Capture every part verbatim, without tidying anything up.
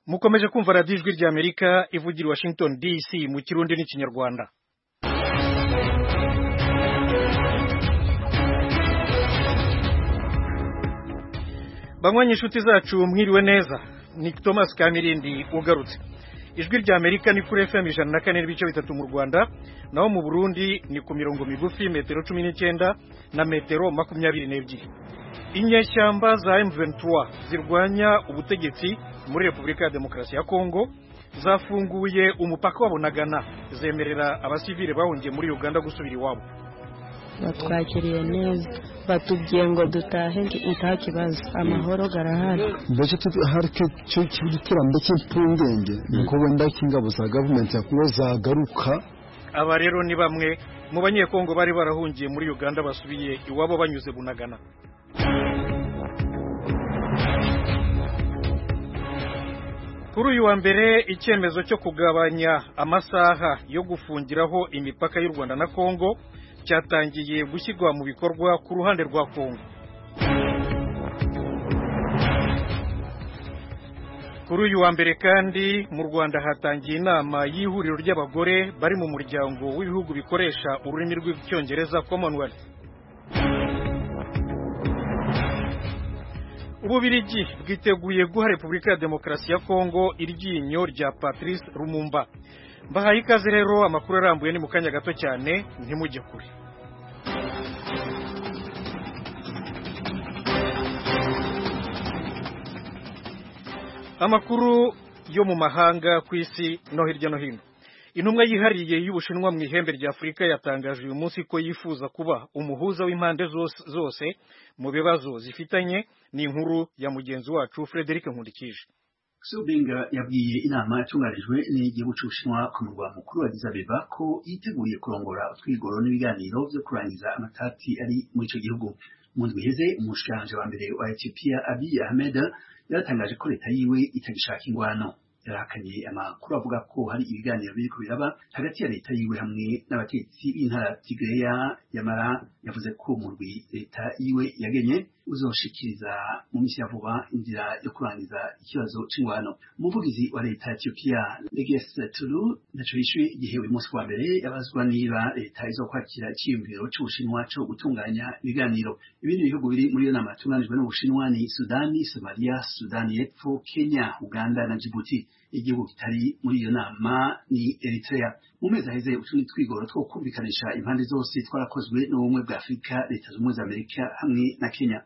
mukomeje kumva radiyo ijwi ry'Amerika ivugira i Washington D C mu kirundi n'ikinyarwanda. Banywanyi inshuti zacu mwiriwe neza, ni Thomas Kamirindi ugarutse. Ijwi ry'Amerika ni kuri F M ijana na kane n'ibice bitatu mu Rwanda, naho mu Burundi ni ku mirongo migufi metero cumi n'icyenda na metero makumyabiri n'ebyiri. Inyeshyamba za M vingt-trois zirwanya ubutegetsi muri Repubulika ya Demokarasi ya Kongo zafunguye umupaka wa Bunagana, zemerera abasivile bahungiye muri Uganda gusubira iwabo. Batwakiriye neza, batubwiye ngo dutahe nta kibazo, amahoro garahari. Mbese hari cyo kibutiramba cy'ipungenge nuko wenda kingabo za government yakuba zagaruka. Aba rero ni bamwe mu banyekongo bari barahungiye muri Uganda basubiye iwabo banyuze Bunagana. Kuri uyu wa mbere icyemezo cyo kugabanya amasaha yo gufungiraho imipaka y'u Rwanda na Kongo cyatangiye gushyirwa mu bikorwa ku ruhande rwa Kongo. Kuri uyu wa mbere kandi mu Rwanda hatangiye inama y'ihuriro ry'abagore bari mu muryango w'ibihugu bikoresha ururimi rw'icyongereza Commonwealth. Ububirigi bwiteguye guha Repubulika ya Demokarasi ya Kongo iryinyo rya Patrice Lumumba. Mbahaye ikaze rero, amakuru arambuye ni mu kanya gato cyane, ntimujye kure. Amakuru yo mu mahanga ku isi no hirya no hino. Intumwa yihariye y'Ubushinwa mu ihembe rya Afurika yatangaje uyu munsi ko yifuza kuba umuhuza w'impande zose, zose mu bibazo zifitanye. Ni inkuru ya mugenzi wacu Frederic Nkundikije. Xu Bing yabwiye inama itunganijwe n'igihugu cy'Ubushinwa ku murwa mukuru wa Addis Abeba ko yiteguye kurongora utwigoro n'ibiganiro byo kurangiza amatati ari muri icyo gihugu. Mu ndwi iheze umushikiranganji wa mbere wa Ethiopia Abiy Ahmed yaratangaje ko leta yiwe itagishaka ingwano. Yarakanye amakuru avuga ko hari ibiganiro biriko biraba hagati ya leta yiwe hamwe n'abatetsi b'intara Tigreya. Yamara yavuze ko umurwi leta yiwe yagenye uzoshikiriza mu misi ya vuba inzira yo kurangiza ikibazo c'ingwano. Umuvugizi wa leta ya Ethiopia Leges Tulu naco yishuye igihe uyu munsi wa mbere yabazwa niba leta izokwakira iciyumviro c'Ubushinwa co gutunganya ibiganiro. Ibindi bihugu biri muri iyo nama yatunganijwe n'Ubushinwa ni Sudani, Somalia, Sudani y'Epfo, Kenya, Uganda na Djibouti. Igihugu kitari muri iyo nama ni Eritrea. Mu mezi aheze utundi twigoro two kumvikanisha impande zose twarakozwe n'ubumwe bwa Afurika, Leta z'Ubumwe za Amerika hamwe na Kenya.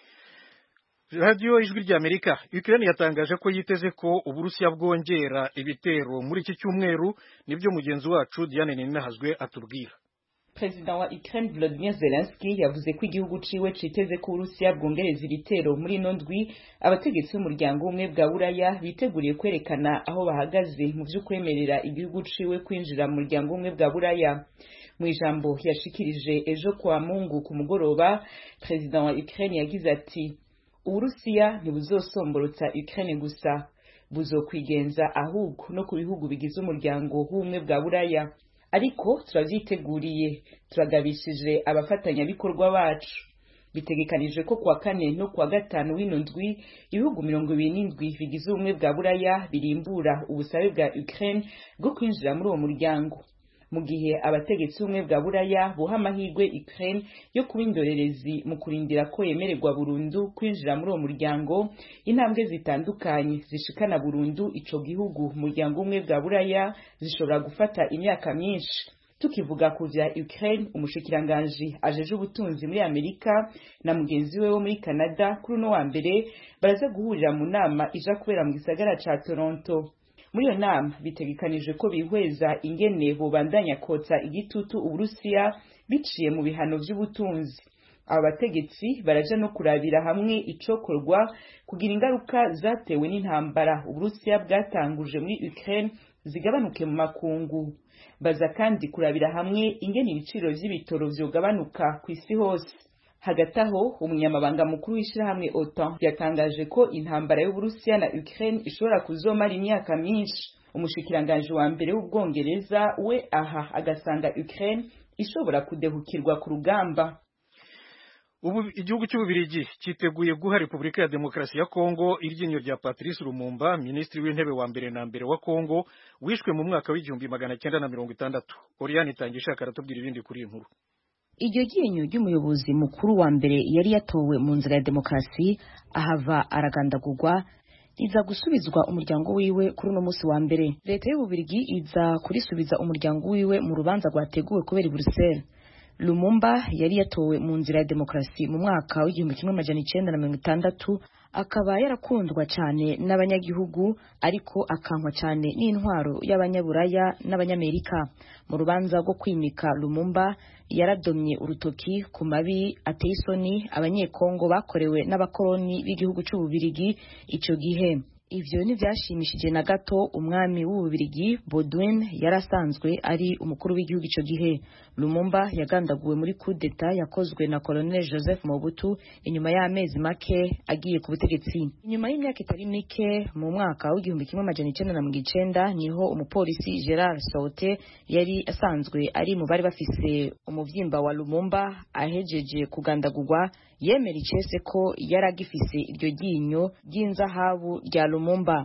Radio Ijwi ry'Amerika, Ukraine yatangaje ko yiteze ko Uburusiya bwongera ibitero muri iki cyumweru. Nibyo mugenzi wacu Diane Ninahazwe atubwira. President wa Ukraine Volodymyr Zelensky yavuze ko igihugu ciwe citeze ko Urusiya bwongereza ibitero muri ino ndwi. Abategetsi b'umuryango umwe bwa Buraya biteguriye kwerekana aho bahagaze mu vy'ukwemerera igihugu ciwe kwinjira mu muryango umwe bwa Buraya. Mu ijambo yashikirije ejo kwa Mungu ku mugoroba, President wa Ukraine yagize ati: Uburusiya ntibuzosomborotsa Ukraine gusa, buzokwigenza ahubwo no ku bihugu bigize umuryango w'umwe bwa Buraya. Ariko turavyiteguriye, turagabishije abafatanyabikorwa bacu. Bitegekanije ko kuwa kane no kuwa gatanu w'ino ndwi ibihugu mirongo ibiri n'indwi bigize ubumwe bwa Buraya birimbura ubusabe bwa Ukraine bwo kwinjira muri uwo muryango, mu gihe abategetsi b'ubumwe bwa Buraya buha amahirwe Ukraine yo kuba indorerezi mu kurindira ko yemererwa burundu kwinjira muri uwo muryango. Intambwe zitandukanye zishikana burundu ico gihugu umuryango umwe bwa Buraya zishobora gufata imyaka myinshi. Tukivuga ku vya Ukraine, umushikiranganji ajeje ubutunzi muri Amerika na mugenzi we wo muri Canada kuri no wa mbere baraza guhurira mu nama ija kubera mu gisagara ca Toronto. Muri iyo nama bitegekanije ko bihweza ingene bobandanya kotsa igitutu Uburusiya biciye mu bihano vy'ubutunzi. Aba bategetsi baraja no kurabira hamwe icokorwa kugira ingaruka zatewe n'intambara Uburusiya bwatanguje muri Ukraine zigabanuke mu makungu. Baza kandi kurabira hamwe ingene ibiciro vy'ibitoro vyogabanuka ku isi hose. Hagati aho umunyamabanga mukuru w'ishirahamwe OTAN yatangaje ko intambara y'Uburusiya na Ukraine ishobora kuzomara imyaka myinshi. Umushikiranganje wa mbere w'Ubwongereza we aha agasanga Ukraine ishobora kudehukirwa ku rugamba. ubu igihugu cy'ububirigi cyiteguye guha Repubulika ya Demokarasi ya Kongo iryinyo rya Patrice Lumumba, minisitiri w'intebe wa mbere na mbere wa Kongo, wishwe mu mwaka w'igihumbi magana cyenda na mirongo itandatu. Oriane Itangishaka aratubwira ibindi kuri iyi nkuru. Iryo ryinyo ry'umuyobozi mukuru wa mbere yari yatowe mu nzira ya demokarasi ahava aragandagurwa iza gusubizwa umuryango wiwe kuri uno munsi wa mbere. Leta y'ububirigi iza kurisubiza umuryango wiwe mu rubanza rwateguwe kubera i Bruxelles. Lumumba yari yatowe mu nzira ya demokarasi mu mwaka w'igihumbi kimwe amajana icenda na mirongo itandatu, akaba yarakundwa cyane n'abanyagihugu ariko akankwa cyane n'intwaro y'abanyaburaya n'abanyamerika. Mu rubanza rwo kwimika Lumumba yaradomye urutoki ku mabi ateye isoni abanyekongo bakorewe n'abakoloni b'igihugu cy'ububirigi ico gihe. Ivyo ntivyashimishije na gato umwami w'ububirigi Baudouin yarasanzwe ari umukuru w'igihugu ico gihe. Lumumba yagandaguwe muri coup d'etat yakozwe na Colonel Joseph Mobutu inyuma y'amezi make agiye ku butegetsi. Inyuma y'imyaka itari mike mu mwaka w'igihumbi kimwe amajana icenda na mirongo icenda niho umupolisi Gerard Sauté yari asanzwe ari mu bari bafise umuvyimba wa Lumumba ahejeje kugandagurwa yemera icese ko yaragifise iryo ryinyo ry'inzahabu rya Lumumba.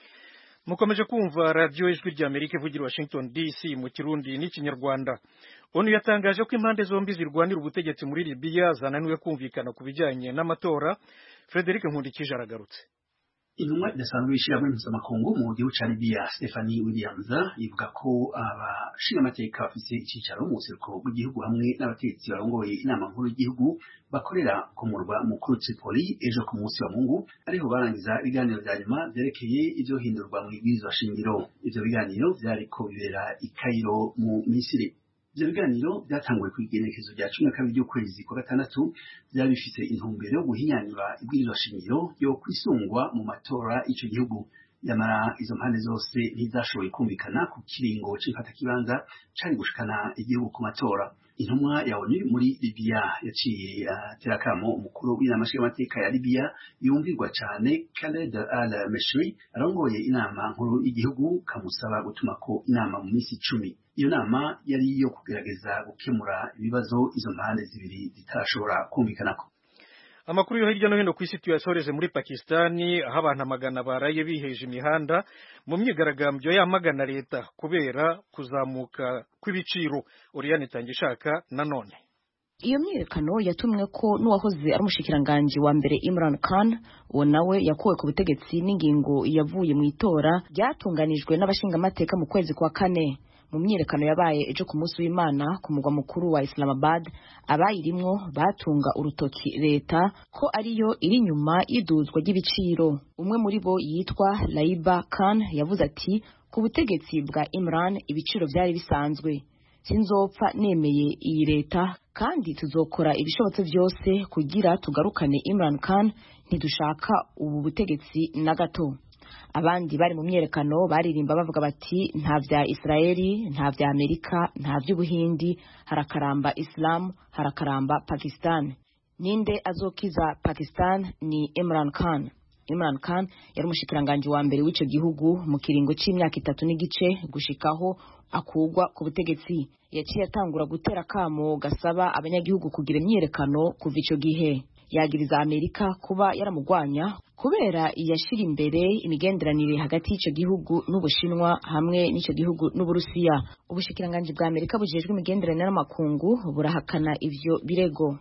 Mukomeje kumva radio Ijwi rya Amerika ivugira Washington D C mu Kirundi n'Ikinyarwanda. Onu yatangaje ko impande zombi zirwanira ubutegetsi muri Libya zananiwe kumvikana ku bijyanye n'amatora. Frederic Nkundikije aragarutse. Intumwa idasanzwe y'ishyirahamwe mpuzamakungu mu gihugu ca Libya Stephanie Williams ivuga ko abashingamateka bafise icicaro mu buseruko bw'igihugu hamwe n'abategetsi barongoye inama nkuru y'igihugu bakorera ku murwa mukuru Tripoli ejo ku munsi wa Mungu ariho barangiza ibiganiro vya nyuma vyerekeye ivyo hindurwa mu ibwirizwa shingiro. Ivyo biganiro vyariko bibera i Cairo mu Misiri. Ivyo biganiro byatanguye kw'igenekezo rya cumi na kabiri ry'ukwezi kwa gatandatu, vyari bifise intumbero yo guhinyanyura ibwirizwa shingiro yo kwisungwa mu matora ico gihugu. Yamara izo mpande zose ntizashoboye kumvikana ku kiringo c'imfatakibanza cari gushikana igihugu ku matora. Intumwa ya ONU muri Libya yaciye atera akamo umukuru w'inama nshingamateka ya Libya yumvirwa cane Khaled al-Meshri arongoye inama nkuru y'igihugu kamusaba gutumako inama mu minsi icumi. Iyo nama yari iyo kugerageza gukemura ibibazo izo mpande zibiri zitarashobora kumvikanako. Amakuru yo hirya no hino ku isi tuyasoreze muri Pakistani aho abantu amagana baraye biheje imihanda mu myigaragambyo yamagana leta kubera kuzamuka kw'ibiciro. Oriane Itangishaka nanone. Iyo myiyerekano yatumwe ko n'uwahoze ari umushikiranganje wa mbere Imran Khan, uwo nawe yakuwe ku butegetsi n'ingingo yavuye mu itora ryatunganijwe n'abashingamateka mu kwezi kwa kane. Mu myiyerekano yabaye ejo ku munsi w'Imana ku mugwa mukuru wa Islamabad, abayirimwo batunga urutoki leta ko ariyo iri nyuma y'iduzwa ry'ibiciro. Umwe muri bo yitwa Laiba Khan yavuze ati ku butegetsi bwa Imran ibiciro byari bisanzwe. Sinzopfa nemeye iyi leta kandi tuzokora ibishobotse byose kugira tugarukane Imran Khan, ntidushaka ubu butegetsi na gato. Abandi bari mu myerekano baririmba bavuga bati nta vya Israeli, nta vya Amerika, nta vy'Ubuhindi, harakaramba Islam, harakaramba Pakistan. Ninde azokiza Pakistan? Ni Imran Khan. Imran Khan yari umushikiranganje wa mbere w'ico gihugu mu kiringo c'imyaka itatu n'igice gushikaho akugwa ku butegetsi. Yaciye atangura gutera kamo gasaba abanyagihugu kugira imyerekano kuva ico gihe. Yagiriza Amerika kuba yaramugwanya kubera iyashira imbere imigenderanire hagati y'ico gihugu n'Ubushinwa hamwe n'ico gihugu n'Uburusiya. Ubushikiranganje bwa Amerika bujejwe imigenderanire n'amakungu burahakana ivyo birego.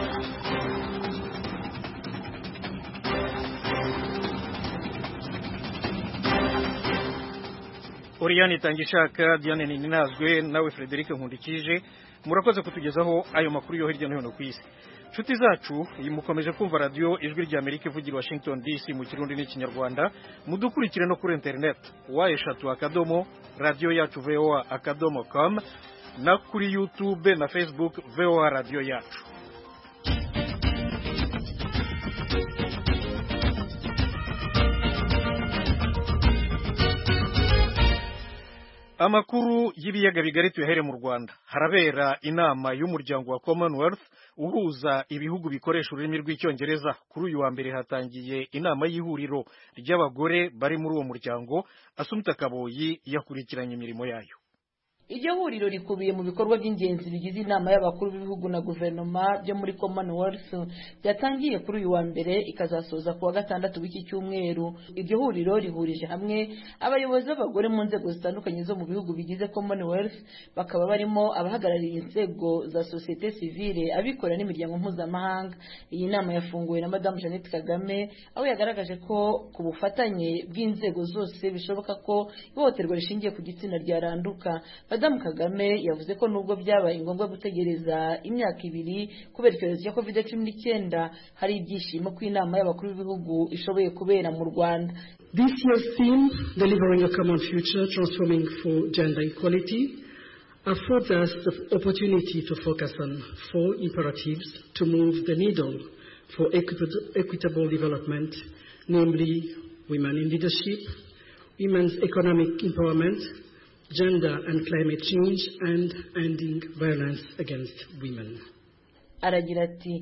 Oriane Itangishaka, Diane Ninazwe nawe Frederic Nkundikije murakoze kutugezaho ayo makuru yo hirya no hino ku isi. Nshuti zacu mukomeje kumva radio Ijwi rya Amerika ivugira Washington D C mu Kirundi n'Ikinyarwanda, mudukurikire no kuri internet wa eshatu akadomo radio yacu V O A akadomo com na kuri YouTube na Facebook V O A radio yacu. Amakuru y'ibiyaga bigari tuyahere mu Rwanda. Harabera inama y'umuryango wa Commonwealth uhuza ibihugu bikoresha ururimi rw'icyongereza. Kuri uyu wa mbere hatangiye inama y'ihuriro ry'abagore bari muri uwo muryango. Asumta Kaboyi yakurikiranye imirimo yayo. iryo huriro rikubiye mu bikorwa by'ingenzi bigize inama y'abakuru b'ibihugu na guverinoma byo muri Commonwealth byatangiye kuri uyu wa mbere ikazasoza ku wa gatandatu w'iki cyumweru. Iryo huriro rihurije hamwe abayobozi b'abagore mu nzego zitandukanye zo mu bihugu bigize Commonwealth, bakaba barimo abahagarariye inzego za societe civile, abikorera n'imiryango mpuzamahanga. Iyi nama yafunguwe na Madame Jeannette Kagame, aho yagaragaje ko ku bufatanye bw'inzego zose bishoboka ko ihohoterwa rishingiye ku gitsina ryaranduka. Madame Kagame yavuze ko nubwo byabaye ngombwa gutegereza imyaka ibiri kubera icyorezo cya covid cumi n'icyenda, hari ibyishimo ko inama y'abakuru b'ibihugu ishoboye kubera mu Rwanda. This year's theme, Delivering a Common Future, Transforming for Gender Equality, affords us the opportunity to focus on four imperatives to move the needle for equitable development, namely women in leadership, women's economic empowerment, gender and climate change, and ending violence against women. Aragira ati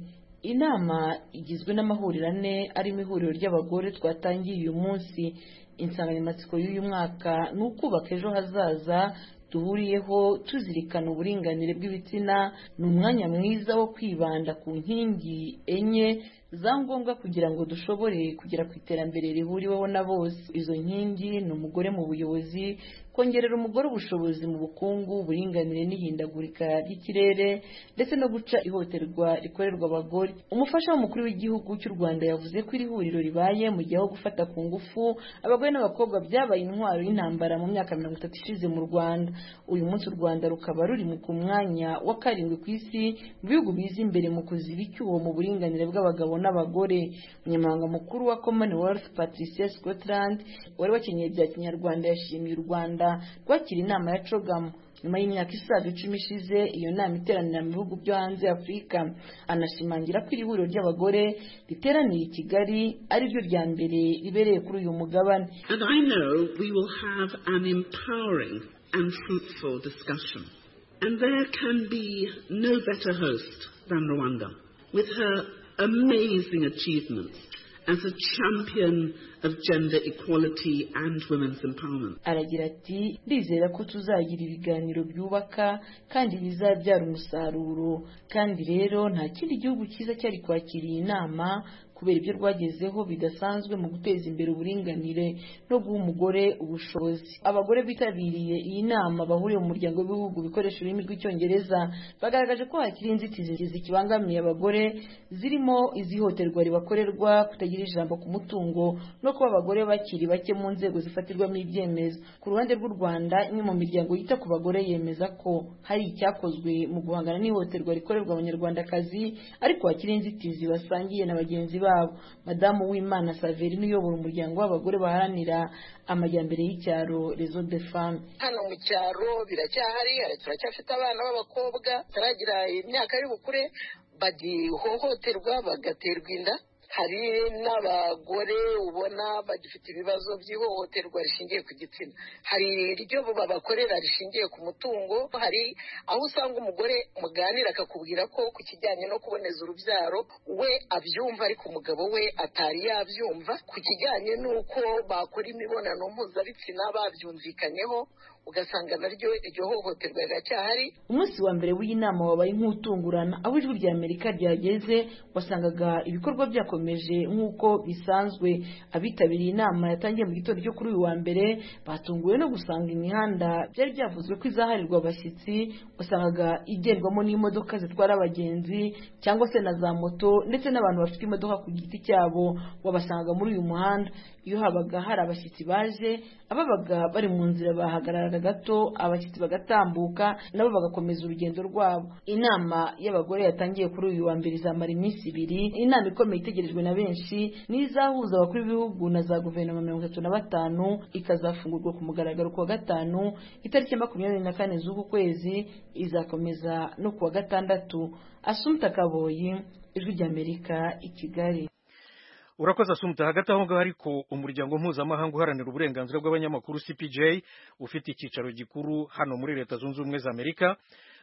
inama igizwe n'amahuriro ane arimo ihuriro ry'abagore twatangiye uyu munsi. Insanganyamatsiko y'uyu mwaka ni ukubaka ejo hazaza duhuriyeho tuzirikana uburinganire bw'ibitsina. Ni umwanya mwiza wo kwibanda ku nkingi enye za ngombwa kugira ngo dushobore kugera ku iterambere rihuriweho na bose. Izo nkingi ni umugore mu buyobozi, kongerera umugore ubushobozi mu bukungu, uburinganire n'ihindagurika ry'ikirere, ndetse no guca ihohoterwa rikorerwa abagore. Umufasha w'umukuru w'igihugu cy'u Rwanda yavuze ko iri huriro ribaye mu gihe aho gufata ku ngufu abagore n'abakobwa byabaye intwaro y'intambara mu myaka mirongo itatu ishize mu Rwanda. Uyu munsi u Rwanda rukaba ruri mu mwanya wa karindwi ku isi mu bihugu biza imbere mu kuziba icyuho mu buringanire bw'abagabo n'abagore. Umunyamabanga mukuru wa Commonwealth Patricia Scotland wari wakenyeye bya kinyarwanda yashimiye u Rwanda rwakira inama ya CHOGM nyuma y'imyaka isaga icumi ishize iyo nama iteranira mu bihugu byo hanze Afurika. Anashimangira ko iri huriro ry'abagore riteraniye i Kigali ari ryo rya mbere ribereye kuri uyu mugabane. And I know we will have an empowering and fruitful discussion. And there can be no better host than Rwanda, with her amazing achievements as a champion of gender equality and women's empowerment. Aragira ati ndizera ko tuzagira ibiganiro byubaka kandi bizabyara umusaruro, kandi rero nta kindi gihugu cyiza cyari kwakiriye inama kubera ibyo rwagezeho bidasanzwe mu guteza imbere uburinganire no guha umugore ubushobozi. Abagore bitabiriye iyi nama bahuriye mu muryango w'ibihugu bikoresha ururimi rw'icyongereza bagaragaje ko hakiri inzitizi zikibangamiye abagore, zirimo izihoterwa ribakorerwa, kutagira ijambo ku mutungo, no kuba abagore bakiri bake mu nzego zifatirwamo ibyemezo. Ku ruhande rw'u Rwanda, imwe mu miryango yita ku bagore yemeza ko hari icyakozwe mu guhangana n'ihohoterwa rikorerwa abanyarwandakazi, ariko hakiri inzitizi basangiye na bagenzi babo. Madamu Uwimana Saverine uyobora umuryango w'abagore baharanira amajyambere y'icyaro Réseau des Femmes. Hano mu cyaro biracyahari, turacyafite abana b'abakobwa taragira imyaka y'ubukure bagihohoterwa bagaterwa inda. Hari n'abagore ubona bagifite ibibazo by'ihohoterwa rishingiye ku gitsina. Hari iryo babakorera rishingiye ku mutungo. Hari aho usanga umugore muganira akakubwira ko ku kijyanye no kuboneza urubyaro we abyumva ariko umugabo we atari yabyumva. Ku kijyanye n'uko bakora imibonano mpuzabitsina babyumvikanyeho, ugasanga naryo iryo hohoterwa riracyahari. Umunsi wa mbere w'iyi nama wabaye nk'utungurana, aho ijwi rya Amerika ryageze wasangaga ibikorwa byakomeje nk'uko bisanzwe. Abitabiriye inama yatangiye mu gitondo cyo kuri uyu wa mbere batunguwe no gusanga imihanda byari byavuzwe ko izaharirwa abashyitsi wasangaga igendwamo n'imodoka zitwara abagenzi cyangwa se na za moto, ndetse n'abantu bafite imodoka ku giti cyabo wabasangaga muri uyu muhanda. Iyo habaga hari abashyitsi baje, ababaga bari mu nzira bahagarara gato, abashyitsi bagatambuka nabo bagakomeza urugendo rwabo. Inama y'abagore yatangiye kuri uyu wa mbere izamara iminsi ibiri. Inama ikomeye itegerejwe na benshi n'izahuza abakuru b'ibihugu na za guverinoma mirongo itatu na batanu, ikazafungurwa ku mugaragaro ku wa gatanu itariki makumyabiri na kane z'uku kwezi, izakomeza no ku wa gatandatu. Assumpta Kaboyi, Ijwi ry'Amerika, i Kigali. Urakoze Assumpta. Hagati aho ngaho ariko umuryango mpuzamahanga uharanira uburenganzira bw'abanyamakuru C P J ufite icyicaro gikuru hano muri Leta Zunze Ubumwe za Amerika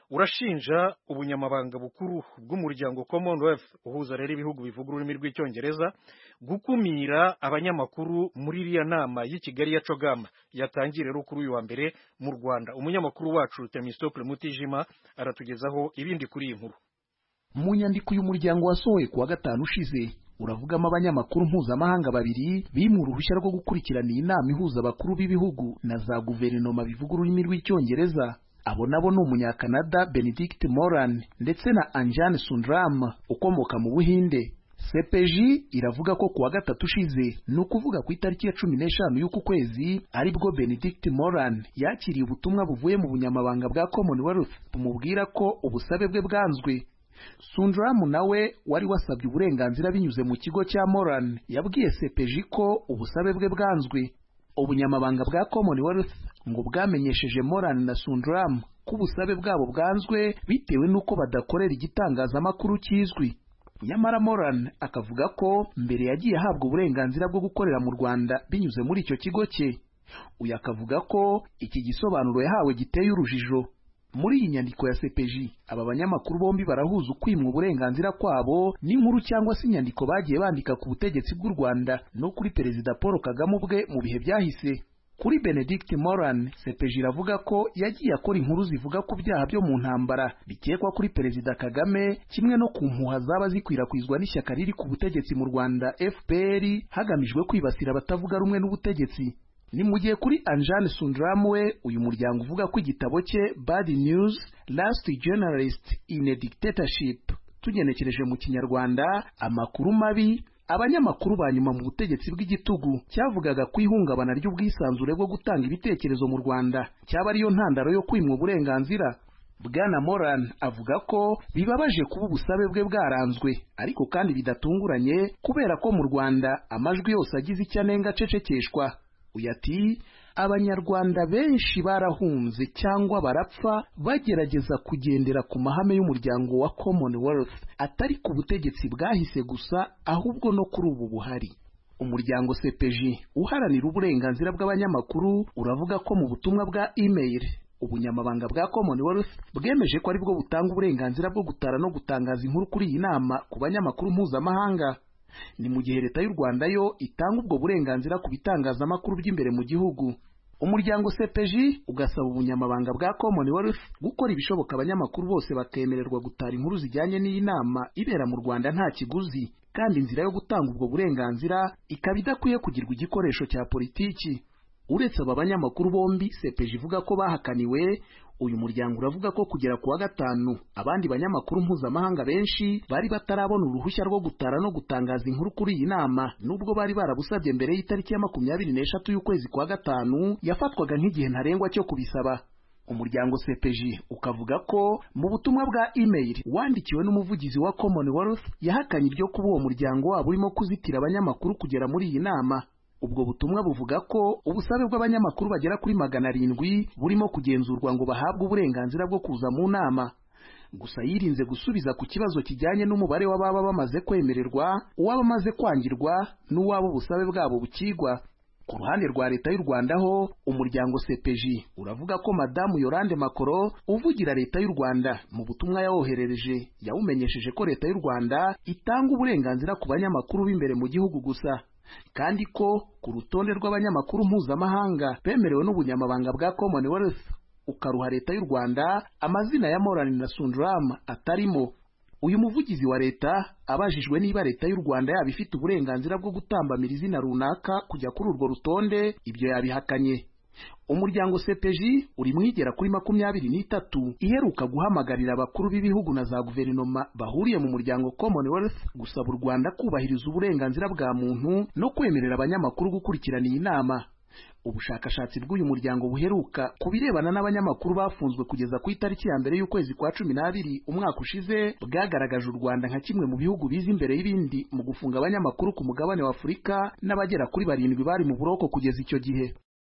urashinja ubunyamabanga bukuru bw'umuryango Commonwealth uhuza rero ibihugu bivuga ururimi rw'icyongereza gukumira abanyamakuru muri iriya nama y'i Kigali ya Cogama yatangiye rero kuri uyu wa mbere mu Rwanda. Umunyamakuru wacu Themistocle Mutijima aratugezaho ibindi kuri iyi nkuru. Mu nyandiko y'umuryango wasohoye kuwa gatanu ushize uravugamo abanyamakuru mpuzamahanga babiri bimwe uruhushya rwo gukurikirana iyi nama ihuza abakuru b'ibihugu na za guverinoma bivuga ururimi rw'icyongereza. Abo nabo ni umunyakanada Benedict Moran ndetse na Anjan Sundram ukomoka mu Buhinde. C P J iravuga ko kuwa gatatu ushize ni ukuvuga ku itariki ya cumi n'eshanu y'uku kwezi aribwo Benedict Moran yakiriye ubutumwa buvuye mu bunyamabanga bwa Commonwealth bumubwira ko ubusabe bwe bwanzwe. Sundram nawe wari wasabye uburenganzira binyuze mu kigo cya Moran yabwiye C P J ko ubusabe bwe bwanzwe. Ubunyamabanga bwa Commonwealth ngo bwamenyesheje Moran na Sundram ko ubusabe bwabo bwanzwe bitewe n'uko badakorera igitangazamakuru kizwi. Nyamara Moran akavuga ko mbere yagiye ahabwa uburenganzira bwo gukorera mu Rwanda binyuze muri icyo kigo cye. Uyu akavuga ko iki gisobanuro yahawe giteye urujijo. Muri iyi nyandiko ya C P J aba banyamakuru bombi barahuza ukwimwa uburenganzira kwabo n'inkuru cyangwa se inyandiko bagiye bandika ku butegetsi bw'u Rwanda no kuri Perezida Paul Kagame ubwe mu bihe byahise. Kuri Benedict Moran, C P J iravuga ko yagiye akora inkuru zivuga ku byaha byo mu ntambara bikekwa kuri Perezida Kagame kimwe no ku mpuha zaba zikwirakwizwa n'ishyaka riri ku butegetsi mu Rwanda F P R hagamijwe kwibasira abatavuga rumwe n'ubutegetsi. Ni mu gihe kuri Anjan Sundram we uyu muryango uvuga ko igitabo cye Bad News Last Journalist in a Dictatorship tugenekereje mu Kinyarwanda amakuru mabi abanyamakuru ba nyuma mu butegetsi bw'igitugu cyavugaga ku ihungabana ry'ubwisanzure bwo gutanga ibitekerezo mu Rwanda cyaba ariyo ntandaro yo kwimwa uburenganzira. Bwana Moran avuga ko bibabaje kuba ubusabe bwe bwaranzwe ariko kandi bidatunguranye kubera ko mu Rwanda amajwi yose agize icyanenga cecekeshwa. Uyati abanyarwanda benshi barahunze cyangwa barapfa bagerageza kugendera ku mahame y'umuryango wa Commonwealth atari ku butegetsi bwahise gusa ahubwo no kuri ubu buhari. Umuryango C P J uharanira uburenganzira bw'abanyamakuru uravuga ko mu butumwa bwa email ubunyamabanga bwa Commonwealth bwemeje ko ari bwo butanga uburenganzira bwo gutara no gutangaza inkuru kuri iyi nama ku banyamakuru mpuzamahanga. Ni mu gihe leta y'u Rwanda yo itanga ubwo burenganzira ku bitangazamakuru by'imbere mu gihugu. Umuryango C P J ugasaba ubunyamabanga bwa Commonwealth gukora ibishoboka abanyamakuru bose bakemererwa gutara inkuru zijyanye n'iyi nama ibera mu Rwanda nta kiguzi, kandi inzira yo gutanga ubwo burenganzira ikaba idakwiye kugirwa igikoresho cya politiki. Uretse aba banyamakuru bombi C P J ivuga ko bahakaniwe, uyu muryango uravuga ko kugera kuwa gatanu abandi banyamakuru mpuzamahanga benshi bari batarabona uruhushya rwo gutara no gutangaza inkuru kuri iyi nama nubwo bari barabusabye mbere y'itariki ya makumyabiri n'eshatu y'ukwezi kwa gatanu yafatwaga nk'igihe ntarengwa cyo kubisaba. Umuryango C P J ukavuga ko mu butumwa bwa email wandikiwe n'umuvugizi wa Commonwealth yahakanye ibyo kuba uwo muryango wabo urimo kuzitira abanyamakuru kugera muri iyi nama. Ubwo butumwa buvuga ko ubusabe bw'abanyamakuru bagera kuri magana arindwi burimo kugenzurwa ngo bahabwe uburenganzira bwo kuza mu nama. Gusa yirinze gusubiza ku kibazo kijyanye n'umubare w'ababa bamaze kwemererwa, uwaba amaze kwangirwa n'uwabo ubusabe bwabo bukigwa. Ku ruhande rwa leta y'u Rwanda ho umuryango C P J uravuga ko Madamu Yolande Makoro uvugira leta y'u Rwanda mu butumwa yawoherereje yawumenyesheje ko leta y'u Rwanda itanga uburenganzira ku banyamakuru b'imbere mu gihugu gusa, kandi ko ku rutonde rw'abanyamakuru mpuzamahanga bemerewe n'ubunyamabanga bwa Commonwealth ukaruha leta y'u Rwanda amazina ya Moran na Sundram atarimo. Uyu muvugizi wa leta abajijwe niba leta y'u Rwanda yaba ifite uburenganzira bwo gutambamira izina runaka kujya kuri urwo rutonde, ibyo yabihakanye. Umuryango C P J uri mwigera kuri makumyabiri n'itatu iheruka guhamagarira abakuru b'ibihugu na za guverinoma bahuriye mu muryango Commonwealth gusaba u Rwanda kubahiriza uburenganzira bwa muntu no kwemerera abanyamakuru gukurikirana iyi nama. Ubushakashatsi bw'uyu muryango buheruka ku birebana n'abanyamakuru bafunzwe kugeza ku itariki ya mbere y'ukwezi kwa cumi n'abiri umwaka ushize bwagaragaje u Rwanda nka kimwe mu bihugu biza imbere y'ibindi mu gufunga abanyamakuru ku mugabane wa Afurika, n'abagera kuri barindwi bari mu buroko kugeza icyo gihe.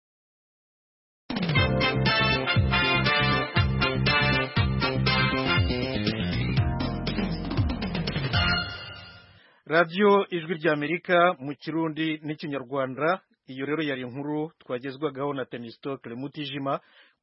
Radio Ijwi ry'Amerika mu Kirundi n'Ikinyarwanda. Iyo rero yari inkuru twagezwagaho na Themistocle Mutijima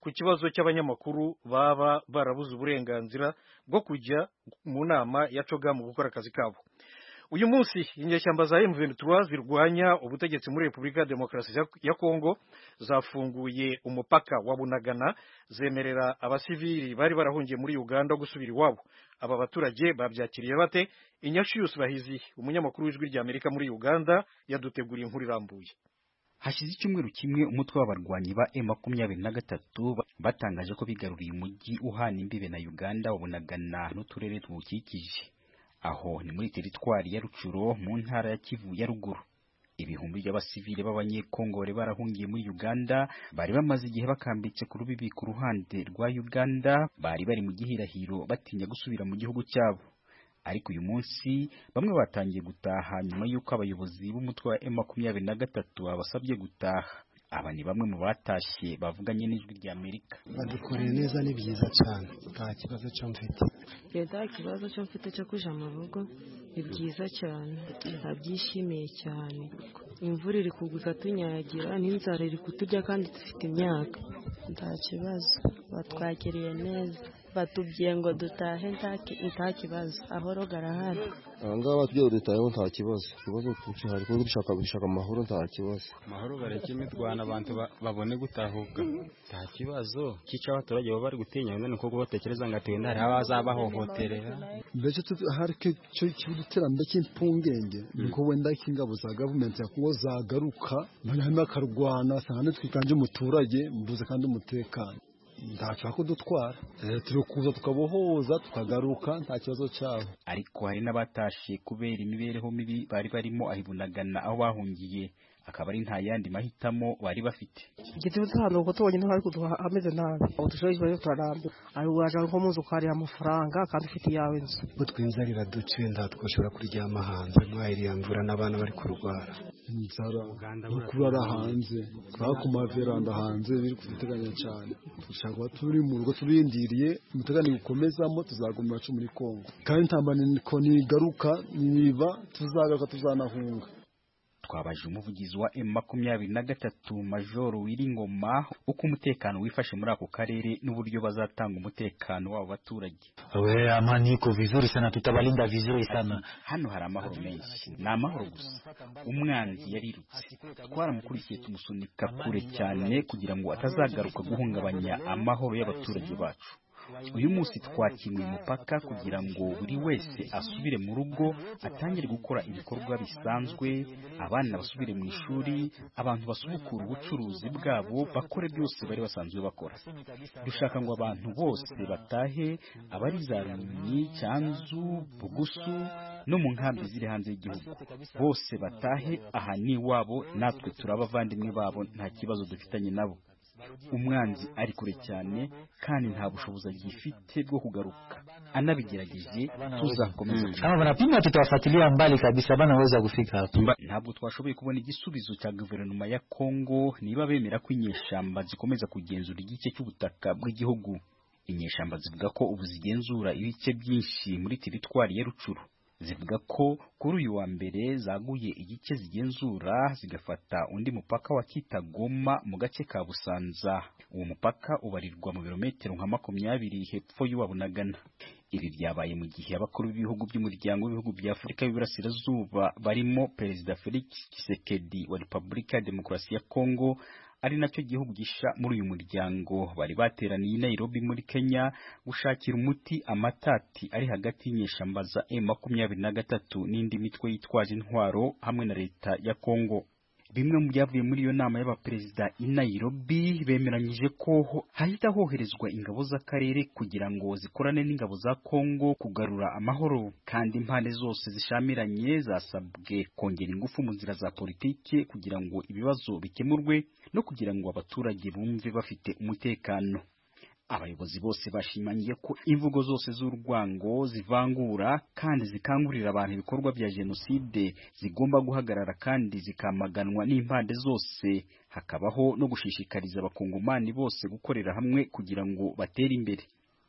ku kibazo cy'abanyamakuru baba barabuze uburenganzira bwo kujya mu nama ya coga mu gukora akazi kabo. Uyu munsi inyeshyamba za M vingt-trois zirwanya ubutegetsi muri Repubulika ya Demokarasi ya Kongo zafunguye umupaka wa Bunagana zemerera abasivili bari barahungiye muri Uganda gusubira iwabo. Aba baturage babyakiriye bate? Inyashiyus Bahizi, umunyamakuru w'ijwi rya Amerika muri Uganda, yaduteguriye inkuru irambuye. Hashize icyumweru kimwe umutwe w'abarwanyi ba M makumyabiri na gatatu batangaje ko bigaruriye umujyi uhana imbibe na Uganda wa Bunagana n'uturere tuwukikije. Aho ni muri teritwari ya Rucuro mu ntara ya Kivu ya ruguru. Ibihumbi by'abasivile b'abanyekongo bari barahungiye muri Uganda bari bamaze igihe bakambitse ku rubibi ku ruhande rwa Uganda, bari bari mu gihirahiro batinya gusubira mu gihugu cyabo. Ariko uyu munsi bamwe batangiye gutaha nyuma y'uko abayobozi b'umutwe wa M makumyabiri na gatatu babasabye gutaha. Aba ni bamwe mu batashye bavuganye n'ijwi rya Amerika. Badukoreye neza, ni byiza cyane, nta kibazo cyo mfite. Nta kibazo cyo mfite cyo kuja mu rugo, ni byiza cyane, ndabyishimiye cyane. Imvura iri kugwa tunyagira, n'inzara iri kuturya kandi dufite imyaka. Nta kibazo, batwakiriye neza, batubwiye ngo dutahe nta kibazo, ahoro garahari. Anga batubwiye ngo dutahe nta kibazo, ikibazo cyari ko dushaka gushaka amahoro, nta kibazo. Amahoro bareke imitwana abantu babone gutahuka, nta kibazo. Kica abaturage baba bari gutinya none ko batekereza ngo atenda hari abazabahohoterera. Mbese hari cyo cy'iterambere cy'impungenge niko wenda ingabo za government ya Kongo zagaruka none akarwana sana twikanje umuturage mbuze kandi umutekano. Ndashaka kudutwara turi kuza tukabohoza tukagaruka nta kibazo cyabo. Ariko hari n'abatashe kubera imibereho mibi bari barimo ahibunagana aho bahungiye, akaba ari nta yandi mahitamo bari bafite. Igitebo cyano ko tubonye ntari kuduha ameze nabi, aho tushoje bari turarambe ari waje nko muzo kari amafaranga kandi ufite yawe nzu ko twinzarira duce nda twashobora kuryama hanze mwahiri yamvura n'abana bari kurwara inzara kurara hanze twakuma veranda hanze biri kuteganya cyane. Dushaka turi mu rugo turindiriye umutegani gukomezamo tuzagumira cyo muri Kongo kandi ntambane ko nigaruka niba tuzagaruka tuzanahunga. Twabaje umuvugizi wa M makumyabiri na gatatu Major Wiringoma uko umutekano wifashe muri ako karere n'uburyo bazatanga umutekano w'abo baturage. We amani iko vizuri sana, tutabalinda vizuri sana. Hano hari amahoro menshi, ni amahoro gusa. Umwanzi yarirutse, twaramukurikiye tumusunika kure cyane kugira ngo atazagaruka guhungabanya amahoro y'abaturage bacu. Uyu munsi twakimuye umupaka kugira ngo buri wese asubire mu rugo atangire gukora ibikorwa bisanzwe, abana basubire mu ishuri, abantu basubukura ubucuruzi bwabo bakore byose bari basanzwe bakora. Dushaka ngo abantu bose batahe, abari za Runyonyi, Cyanzu, Bugusu no mu nkambi ziri hanze y'igihugu bose batahe, aha ni wabo, natwe turabavandimwe babo, nta kibazo dufitanye nabo. Umwanzi ari kure cyane kandi nta bushobozi agifite bwo kugaruka, anabigerageje tuzakomeza. Kama banapima tutawafuatilia mbali kabisa, banaweza kufika hapo. Ntabwo twashoboye kubona igisubizo cya guverinoma ya Kongo niba bemera ko inyeshamba zikomeza kugenzura igice cy'ubutaka bw'igihugu. Inyeshamba zivuga ko ubu zigenzura ibice byinshi muri teritwari ya Rucuru. Zivuga ko kuri uyu wa mbere zaguye igice zigenzura zigafata undi mupaka wa Kitagoma mu gace ka Busanza. Uwo mupaka ubarirwa mu birometero nka makumyabiri hepfo y'uwa Bunagana. Ibi byabaye mu gihe abakuru b'ibihugu by'umuryango w'ibihugu bya Afurika y'Iburasirazuba barimo Perezida Felix Tshisekedi wa Repubulika ya Demokarasi ya Kongo ari nacyo gihugu gisha muri uyu muryango bari bateraniye i Nairobi muri Kenya gushakira umuti amatati ari hagati y'inyeshamba za M makumyabiri na gatatu n'indi mitwe yitwaje intwaro hamwe na leta ya Kongo. Bimwe mu byavuye muri iyo nama y'abaperezida i Nairobi bemeranyije ko hahita hoherezwa ingabo z'akarere kugira ngo zikorane n'ingabo za Kongo kugarura amahoro, kandi impande zose zishamiranye zasabwe kongera ingufu mu nzira za politike kugira ngo ibibazo bikemurwe no kugira ngo abaturage bumve bafite umutekano. Abayobozi bose bashimangiye ko imvugo zose z'urwango zivangura kandi zikangurira abantu ibikorwa bya jenoside zigomba guhagarara kandi zikamaganwa n'impande zose, hakabaho no gushishikariza abakongomani bose gukorera hamwe kugira ngo batere imbere.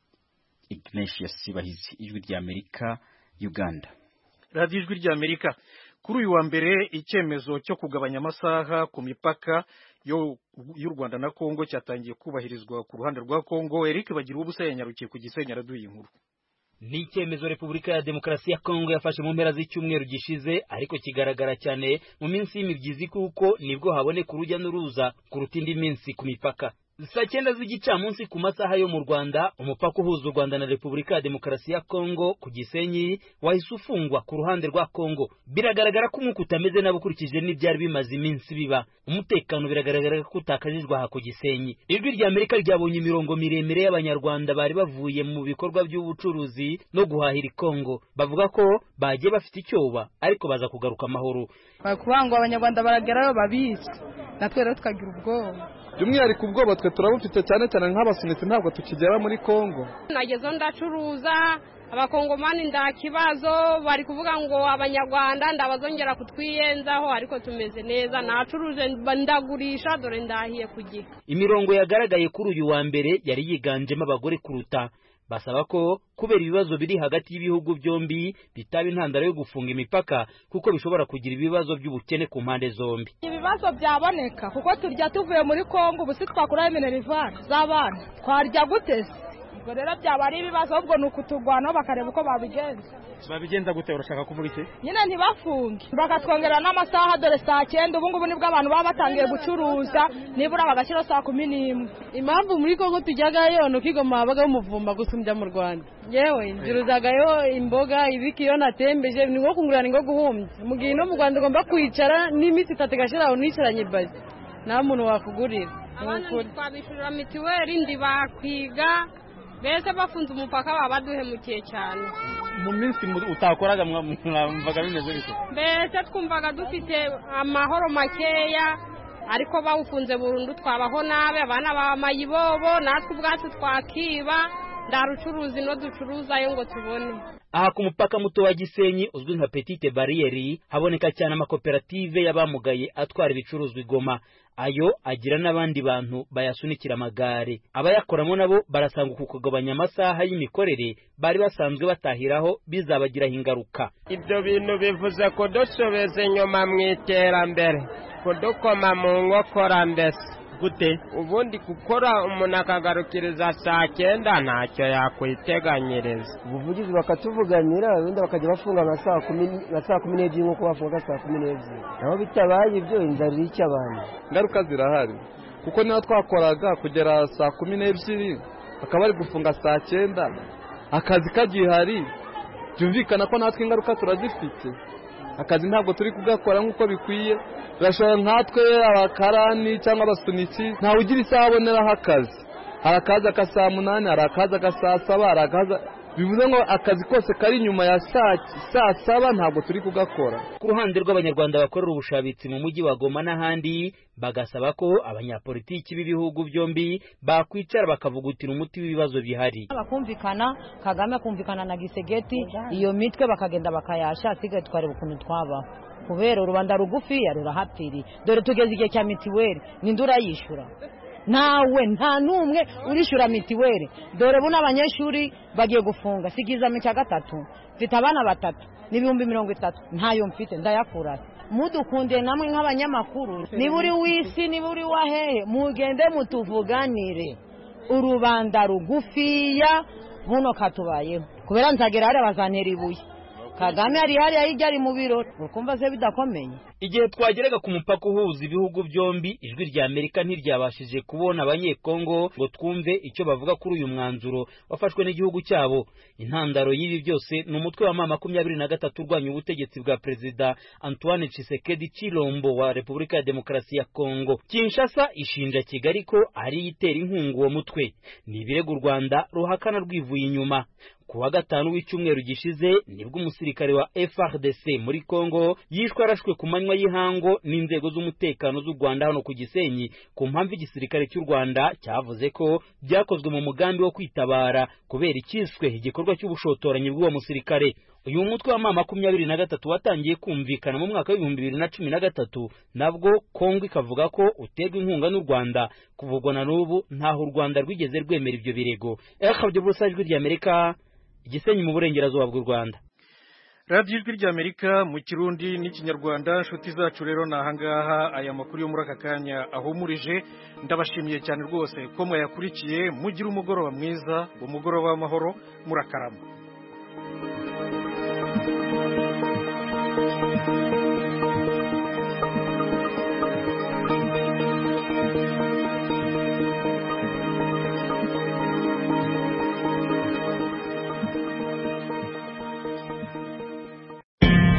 Ignatius Bahizi, Ijwi rya Amerika, Uganda. Radio Ijwi rya Amerika. Kuri uyu wa mbere icyemezo cyo kugabanya amasaha ku mipaka yo y'u Rwanda na Kongo cyatangiye kubahirizwa ku ruhande rwa Kongo. Eric bagira ubusa yanyarukiye ku Gisenyi araduye inkuru. Ni icyemezo Repubulika ya Demokarasi ya Kongo yafashe mu mpera z'icyumweru gishize, ariko kigaragara cyane mu minsi y'imibyizi kuko nibwo haboneka urujya n'uruza kuruta indi minsi ku mipaka. Saa cyenda z'igicamunsi ku masaha yo mu Rwanda, umupaka uhuza u Rwanda na Repubulika ya Demokarasi ya Kongo ku Gisenyi wahise ufungwa ku ruhande rwa Kongo. Biragaragara ko umwuka utameze nabo ukurikije n'ibyari bimaze iminsi biba. Umutekano biragaragara ko utakajijwe aha ku Gisenyi. Ijwi rya Amerika ryabonye imirongo miremire y'Abanyarwanda bari bavuye mu bikorwa by'ubucuruzi no guhahira i Kongo. Bavuga ko bagiye bafite icyoba ariko baza kugaruka amahoro. Bakubangwa Abanyarwanda baragerayo babizi, natwe rero tukagira ubwoba. Byumwihariko ubwoba twe turabufite cyane cyane nk'abasunitsi, ntabwo tukigera muri Kongo. Nagezo ndacuruza, abakongomani nda kibazo bari kuvuga ngo Abanyarwanda ndabazongera kutwiyenzaho, ariko tumeze neza, nacuruje ndagurisha, dore ndahiye kugihe. Imirongo yagaragaye kuri uyu wa mbere yari yiganjemo abagore kuruta. Basaba ko kubera ibibazo biri hagati y'ibihugu byombi bitaba intandaro yo gufunga imipaka, kuko bishobora kugira ibibazo by'ubukene ku mpande zombi. Ibibazo byaboneka kuko turya tuvuye muri Kongo, ubu si twakuraho minerivare z'abana, twarya guteze. Ubwo rero byaba ari ibibazo, ahubwo ni ukutugwanaho bakareba uko babigenza. Babigenza gute? Urashaka kuvuga iki? Nyine ntibafunge bakatwongera n'amasaha, dore saa cyenda ubu ngubu nibwo abantu baba batangiye gucuruza, nibura bagashyira saa kumi n'imwe. Impamvu muri Kongo tujyagayo ni uko igoma habaga umuvumba gusumbya mu Rwanda. Yewe njuruzagayo imboga ibiki iyo natembeje ni nko kungurana ngo guhumbya. Mu gihe no mu Rwanda ugomba kwicara n'iminsi itatu gashiraho nicaranye bazi, nta muntu wakugurira. Abana twabishurira mitiweli ndi bakwiga, bese bafunze umupaka baba baduhemukiye cyane. Mu minsi utakoraga mwumvaga bimeze bite? Bese twumvaga dufite amahoro makeya, ariko bawufunze burundu twabaho nabe, abana ba mayibobo, natwe ubwacu twakiba, ndarucuruzi no ducuruzayo ngo tubone. Aha ku mupaka muto wa Gisenyi uzwi nka Petite Barriere haboneka cyane amakoperative y'abamugaye atwara ibicuruzwa i Goma. Ayo agira n'abandi bantu bayasunikira amagare. Abayakoramo nabo barasanga kukugabanya amasaha y'imikorere bari basanzwe batahiraho bizabagiraho ingaruka. Ibyo bintu bivuze ko dusobeze nyuma mu iterambere, kudukoma mu nkokora mbese. Gute? Ubundi gukora umuntu akagarukiriza saa cyenda ntacyo yakwiteganyiriza. Ubuvugizi bakatuvuganira, wenda bakajya bafunga nka saa kumi na saa kumi n'ebyiri nk'uko bafunga saa kumi n'ebyiri. Naho bitabaye ibyo inzara irica abantu. Ingaruka zirahari kuko niba twakoraga kugera saa kumi n'ebyiri bakaba bari gufunga saa cyenda, akazi kagihari, byumvikana ko natwe ingaruka turazifite. Akazi ntabwo turi kugakora nk'uko bikwiye. Birashobora nkatwe abakarani cyangwa abasunitsi ntawe ugira isaha aboneraho akazi. Hari akaza ka saa munani, hari akaza ka saa saba, hari akaza, bivuze ngo akazi kose kari inyuma ya saa saba ntabwo turi kugakora. Ku ruhande rw'Abanyarwanda bakorera ubushabitsi mu mujyi wa Goma n'ahandi, bagasaba ko abanyapolitiki b'ibihugu byombi bakwicara bakavugutira umuti w'ibibazo bihari. Bakumvikana, Kagame akumvikana na Gisegeti, iyo mitwe bakagenda bakayasha, asigaye twareba ukuntu twabaho. Kubera urubanda rugufi rurahapfiri, dore tugeze igihe cya mitiweli, nindura yishura. Nawe nta numwe urishura mitiweli, dore buna abanyeshuri bagiye gufunga sigiza mu cya gatatu, mfite abana batatu n'ibihumbi mirongo itatu, ntayo mfite ndayakura. Mudukunde namwe nk'abanyamakuru, niba uri wisi niba uri wahehe, mugende mutuvuganire. Urubanda rugufiya buno katubayeho, kubera nzagera hari bazantera ibuye. Kagame ari hari ayijyari mu biro, ukumva se bidakomeye. Igihe twageraga ku mupaka uhuza ibihugu byombi, ijwi rya Amerika ntiryabashije kubona abanyekongo ngo twumve icyo bavuga kuri uyu mwanzuro wafashwe n'igihugu cyabo. Intandaro y'ibi byose ni umutwe wa makumyabiri na gatatu urwanya ubutegetsi bwa Perezida Antoine Tshisekedi Chilombo wa Repubulika ya Demokarasi ya Kongo. Kinshasa ishinja Kigali ko ari yitera inkunga uwo mutwe. Ni ibirego u Rwanda ruhakana rwivuye inyuma. Kuwa gatanu w'icyumweru gishize nibwo umusirikare wa F A R D C muri Kongo yishwe arashwe ku manywa y'ihango n'inzego z'umutekano z'u Rwanda hano ku Gisenyi, ku mpamvu igisirikare cy'u Rwanda cyavuze ko byakozwe mu mugambi wo kwitabara kubera ikiswe igikorwa cy'ubushotoranyi bw'uwo musirikare. Uyu mutwe wa makumyabiri na gatatu watangiye kumvikana mu mwaka w'ibihumbi bibiri na cumi na gatatu, nabwo Kongo ikavuga ko uterwa inkunga n'u Rwanda. Kuvugwa na n'ubu ntaho u Rwanda rwigeze rwemera ibyo birego. Ejwi ry'Amerika, Gisenyi mu burengerazuba bw'u Rwanda. radiyo ijwi ry'Amerika mu kirundi n'ikinyarwanda. Inshuti zacu rero ni ahangaha aya makuru yo muri aka kanya ahumurije. Ndabashimiye cyane rwose ko mwayakurikiye. Mugire umugoroba mwiza, umugoroba w'amahoro, murakarama.